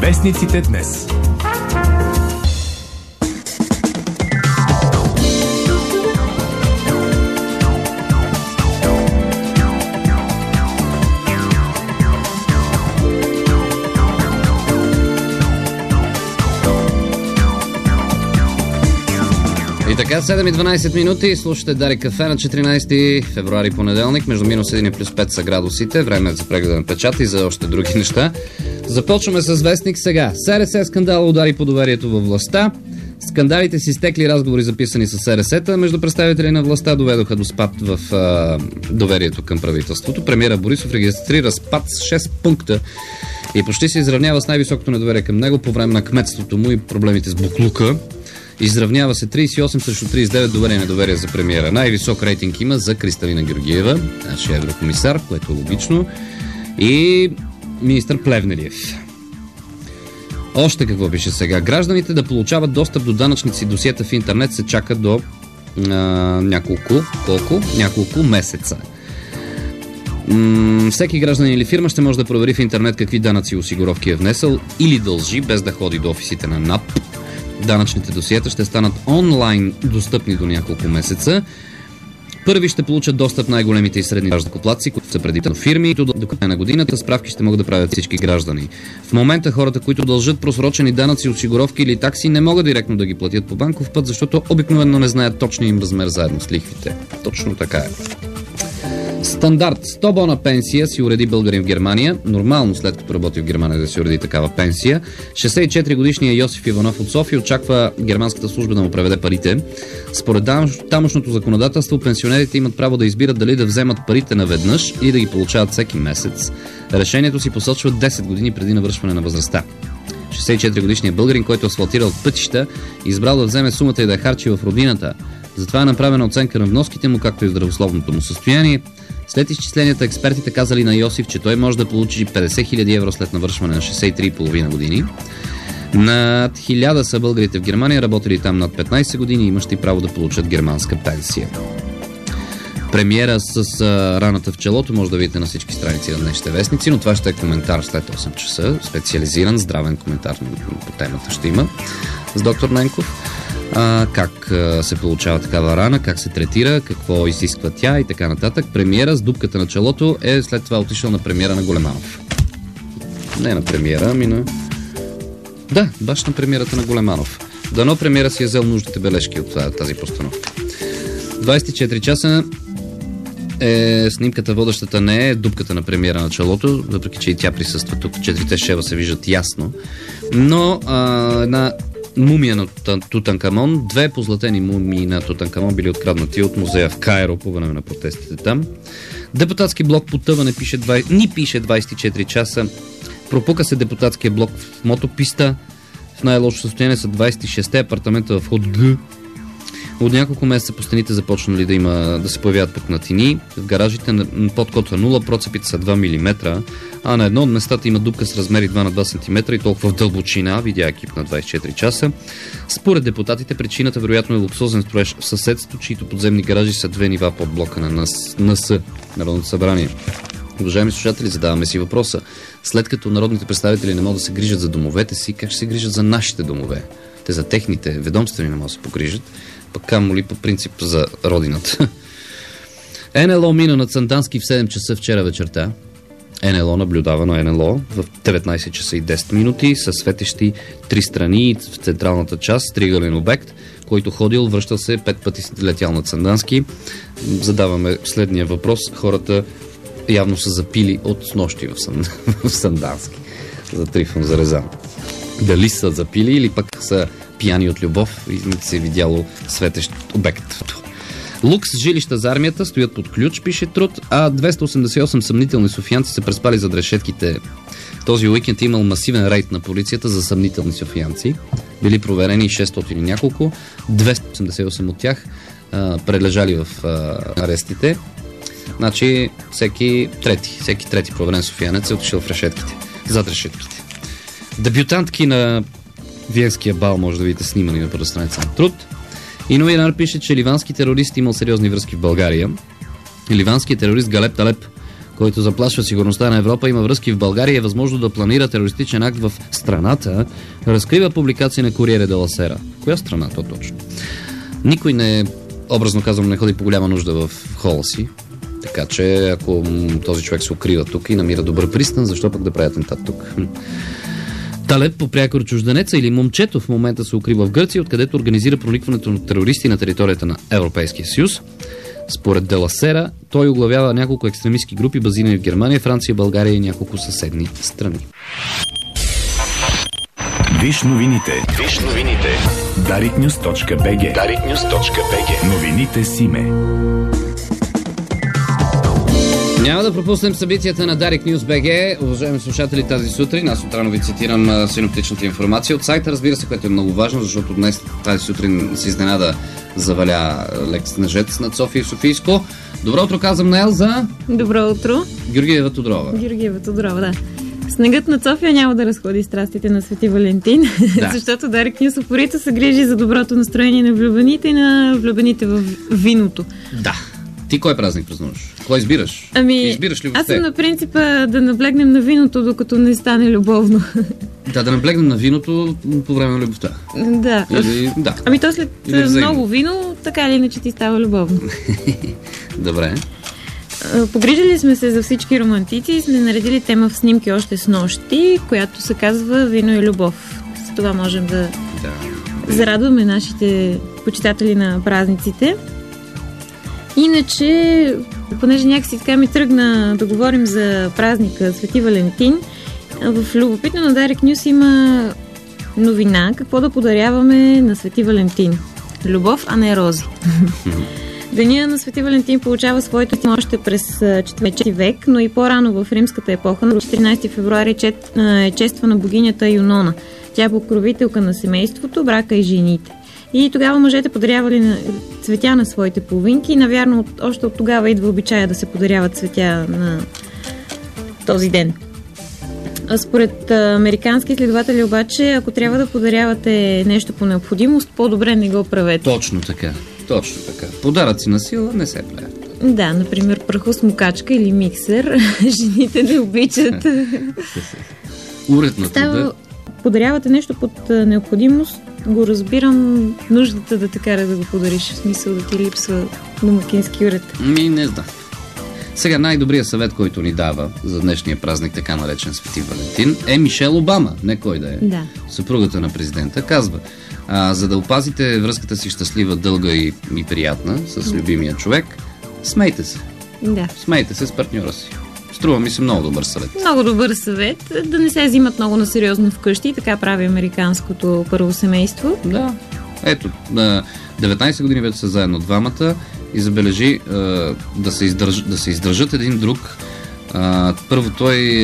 Вестниците днес. И така, 7:12 минути, слушате Дарик кафе на 14 февруари понеделник, между минус 1 и плюс 5 са градусите, време е за прегледа на печата и за още други неща. Започваме с вестник сега. СРС скандал удари по доверието във властта. Скандалите с изтекли разговори, записани с СРС-та между представители на властта, доведоха до спад в доверието към правителството. Премиера Борисов регистрира спад с 6 пункта и почти се изравнява с най-високото недоверие към него по време на кметството му и проблемите с буклука. Изравнява се 38 срещу 39 доверие за премиера. Най-висок рейтинг има за Кристалина Георгиева, нашия еврокомисар, което е логично, и министър Плевнелиев. Още какво пише сега? Гражданите да получават достъп до данъчници досиета в интернет се чака до няколко месеца. Всеки гражданин или фирма ще може да провери в интернет какви данъци и осигуровки е внесъл или дължи, без да ходи до офисите на НАП. Данъчните досиета ще станат онлайн достъпни до няколко месеца. Първи ще получат достъп най-големите и средни данъкоплатци, които са предимно фирми. До края на годината справки ще могат да правят всички граждани. В момента хората, които дължат просрочени данъци, осигуровки или такси, не могат директно да ги платят по банков път, защото обикновено не знаят точния им размер заедно с лихвите. Точно така е. Стандарт 100 бона пенсия си уреди българин в Германия. Нормално, след като работи в Германия, да си уреди такава пенсия. 64-годишният Йосиф Иванов от София очаква германската служба да му преведе парите. Според тамошното законодателство, пенсионерите имат право да избират дали да вземат парите наведнъж или да ги получават всеки месец. Решението си посочва 10 години преди навършване на възрастта. 64-годишният българин, който асфалтирал пътища, избрал да вземе сумата и да я харчи в родината. Затова е направена оценка на вноските му, както и здравословното му състояние. След изчисленията, експертите казали на Йосиф, че той може да получи 50 000 евро след навършване на 63,5 години. Над 1000 са българите в Германия, работили там над 15 години и имащи право да получат германска пенсия. Премиера с раната в челото може да видите на всички страници на днешните вестници, но това ще е коментар след 8 часа. Специализиран, здравен коментар по темата ще има с доктор Ненков. Как се получава такава рана, как се третира, какво изисква тя и така нататък. Премиера с дупката на челото е след това отишъл на премиера на Големанов. Не на премиера, ами на... Да, баш на премиерата на Големанов. Дано премиера си е взел нужните бележки от тази постановка. 24 часа е снимката, водещата не е дупката на премиера на челото, въпреки че и тя присъства тук. Четирите шева се виждат ясно. Но една мумия на Тутанкамон, 2 позлатени мумии на Тутанкамон били откраднати от музея в Кайро по време на протестите там. Депутатски блок потъване пише 24 часа. Пропука се депутатския блок в мотописта. В най-лошо състояние са 26-те апартамента в ход Г. От няколко месеца по стените започнали да се появяват пукнатини. В гаражите под кота 0 процепите са 2 мм, а на едно от местата има дупка с размери 2 на 2 см и толкова в дълбочина, видя екип на 24 часа. Според депутатите, причината вероятно е луксозен строеж в съседство, чието подземни гаражи са 2 нива под блока на НС, Народното събрание. Уважаеми слушатели, задаваме си въпроса. След като народните представители не могат да се грижат за домовете си, как ще се грижат за нашите домове? Те за техните ведомствени не могат да се погрижат, пък камо ли по принцип за родината. НЛО мина над Сандански в 7 часа вчера вечерта. НЛО наблюдава на НЛО в 19 часа и 10 минути с светещи 3 страни в централната част, триъгълен обект, който ходил, връщал се 5 пъти летял над Сандански. Задаваме следния въпрос. Хората явно са запили от снощи в Сандански за Трифон Зарезан. Дали са запили или пък са пияни от любов и се е видяло светещ обект. Лукс жилища за армията стоят под ключ, пише Труд, а 288 съмнителни софиянци са преспали зад решетките. Този уикенд е имал масивен рейд на полицията за съмнителни софиянци. Били проверени 600 и няколко, 288 от тях прележали в арестите. Значи всеки трети проверен софиянец е отишъл в решетките, зад решетките. Дебютантки на Виенския бал може да видите снимани на първа страница на Труд. И новинар пише, че ливански терорист имал сериозни връзки в България. Ливанският терорист Галеб Талеб, който заплашва сигурността на Европа, има връзки в България и е възможно да планира терористичен акт в страната, разкрива публикация на Corriere della Sera. Коя страна то точно? Никой не, образно казвам, не ходи по голяма нужда в хола си, така че ако този човек се укрива тук и намира добър пристан, защо пък да прави атентат тук? Талеб, по прякор чужденеца или момчето, в момента се укрива в Гърция, откъдето организира проникването на терористи на територията на Европейския съюз. Според Дела Сера, той оглавява няколко екстремистски групи, базирани в Германия, Франция, България и няколко съседни страни. Виж новините. Дарикnews.bg. Новините Симе. Няма да пропуснем събитията на Дарик News BG. Уважаеми слушатели, тази сутрин, аз отрано ви цитирам синоптичната информация от сайта, разбира се, което е много важно, защото днес тази сутрин с изненада заваля лек снежец над София и Софийско. Добро утро, казвам на Елза. Добро утро. Георгиева Тодрова. Да. Снегът над София няма да разходи страстите на Свети Валентин, да. защото Дарик Нюс упорито се грижи за доброто настроение на влюбените и на влюбените в виното. Да. Ти кой празник празнуваш? Кой избираш? Избираш ли въобще? Аз съм на принципа да наблегнем на виното, докато не стане любовно. Да наблегнем на виното по време на любовта. Да. Да. То след много вино, така или иначе ти става любовно. Добре. Погрижили сме се за всички романтици и сме наредили тема в снимки още с нощи, която се казва Вино и любов. С това можем да зарадваме нашите почитатели на празниците. Иначе, понеже някакси така ми тръгна да говорим за празника Свети Валентин, в любопитно на Дарик Нюс има новина какво да подаряваме на Свети Валентин. Любов, а не рози. Деня на Свети Валентин получава своето име още през 4 век, но и по-рано в римската епоха, на 14 февруари е чествана богинята Юнона. Тя е покровителка на семейството, брака и жените. И тогава мъжете подарявали цветя на своите половинки и навярно още от тогава идва обичая да се подаряват цветя на този ден. Според американски изследователи обаче, ако трябва да подарявате нещо по необходимост, по-добре не го правете. Точно така. Подаръци на сила не се правят. Да, например прахосмокачка или миксер. Жените не обичат. Уред на труда. Подарявате нещо под необходимост, го разбирам, нуждата да те кара да го подариш, в смисъл да ти липсва домакински уред. Не знам. Сега най-добрият съвет, който ни дава за днешния празник, така наречен Свети Валентин, е Мишел Обама, не кой да е. Да. Съпругата на президента казва, за да опазите връзката си щастлива, дълга и приятна с любимия човек, смейте се. Да. Смейте се с партньора си. Струва ми се много добър съвет. Много добър съвет. Да не се взимат много на сериозно вкъщи. Така прави американското първо семейство. Да. Ето, 19 години вече са заедно двамата и забележи да се издържат един друг. Първо той,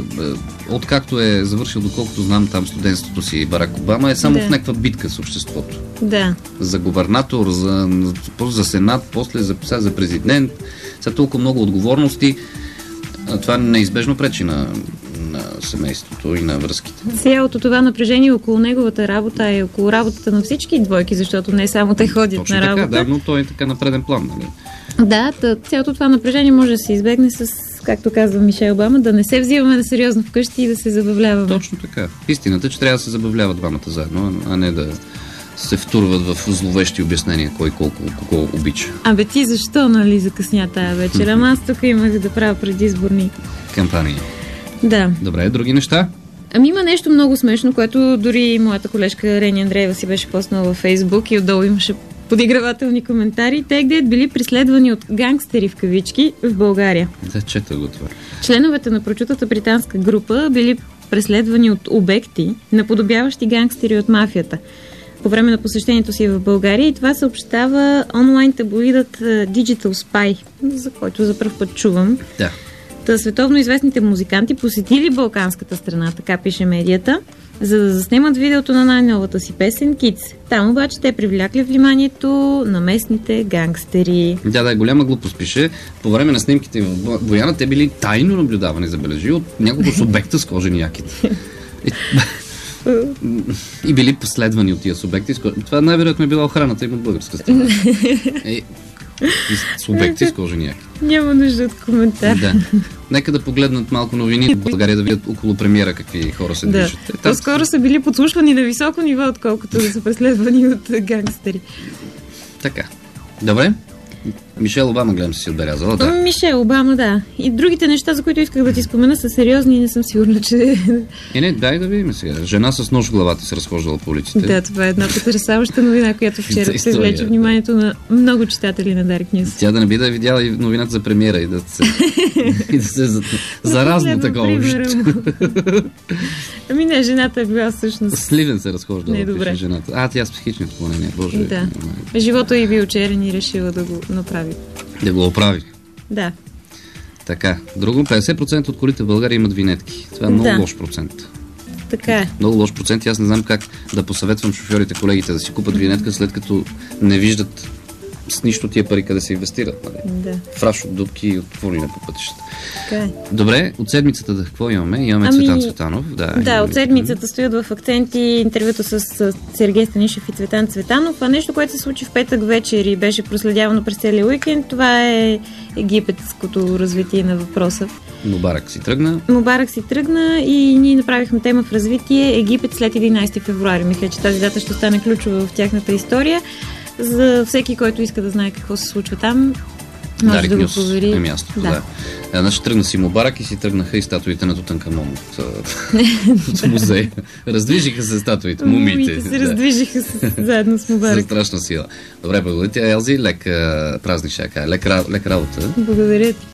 откакто е завършил, доколкото знам, там студентството си Барак Обама, е само в някаква битка с обществото. Да. За губернатор, за сенат, после за президент. Сега толкова много отговорности. Това неизбежно пречи на семейството и на връзките. Цялото това напрежение около неговата работа и около работата на всички двойки, защото не само те ходят точно на работа. Така, да, но той е така на преден план, нали? Да, цялото това напрежение може да се избегне с, както казва Мишел Обама, да не се взимаме на сериозно вкъщи и да се забавляваме. Точно така. Истината, че трябва да се забавляват двамата заедно, а не да се втурват в зловещи обяснения кой колко обича. Абе ти защо, нали, закъсня тая вечер? Ама аз тук имах да правя предизборни кампании. Да. Добре, други неща? Има нещо много смешно, което дори моята колежка Рени Андреева си беше поснала във Фейсбук и отдолу имаше подигравателни коментари. Те где били преследвани от гангстери в кавички в България. Да, чета го това. Членовете на прочутата британска група били преследвани от обекти, наподобяващи гангстери от мафията по време на посещението си в България, и това съобщава онлайн таблоидът Digital Spy, за който за пръв път чувам. Да. Световно известните музиканти посетили балканската страна, така пише медията, за да заснемат видеото на най-новата си песен Kids. Там обаче те привлякли вниманието на местните гангстери. Да, голяма глупост пише. По време на снимките в Бояна те били тайно наблюдавани, забележи, от няколко субекта с кожени яките. И били последвани от тия субекти. Това най-вероятно е била охраната им от българска страна. С обекти с кожени яки. Няма нужда от коментар. Да. Нека да погледнат малко новини в България, да видят около премиера какви хора се движат. По-скоро са били подслушвани на високо ниво, отколкото да са преследвани от гангстери. Така. Добре. Мишел Обама, гледам, си отбелязала. Да. Мишел Обама, да. И другите неща, за които исках да ти спомена, са сериозни и не съм сигурна, че... Не, дай да видим сега. Жена с нож в главата се разхождала по улиците. Да, това е една потресаваща новина, която вчера се влече вниманието на много читатели на Dark News. Тя да не би да е видяла и новината за премиера и да се заразно такова. Ами не, жената е била всъщност... Сливен се разхождала. Не, добре. Жената. Тя с психични отклонения. Боже. Да. Живота й бил черен и решила да го направи. Да го оправи. Да. Така. Друго, 50% от колите в България имат винетки. Това е много лош процент. Така е. Много лош процент. Аз не знам как да посъветвам шофьорите, колегите да си купат винетка, след като не виждат с нищо тия пари къде се инвестират. Нали? Да. Фраш от дупки и от фурline по пътищата. Така е. Добре, от седмицата да какво имаме? Имаме Цветан Цветанов. Да, от седмицата стоят в акценти интервюто с Сергей Станишев и Цветан Цветанов. А нещо, което се случи в петък вечер и беше проследявано през целия уикенд, това е египетското развитие на въпроса. Мубарак си тръгна. Мубарак си тръгна и ние направихме тема в развитие Египет след 11 февруари. Мисля, че тази дата ще стане ключова в тяхната история. За всеки, който иска да знае какво се случва там, може да го провери. Е мястото, да. Значи тръгна си Мубарак и си тръгнаха и статуите на Тутанкамон от музея. Раздвижиха се статуите, мумиите. се раздвижиха заедно с Мубарак. За страшна сила. Добре, благодаря ти, Елзи. Лек празник ще кажа. Лек работа. Благодаря ти.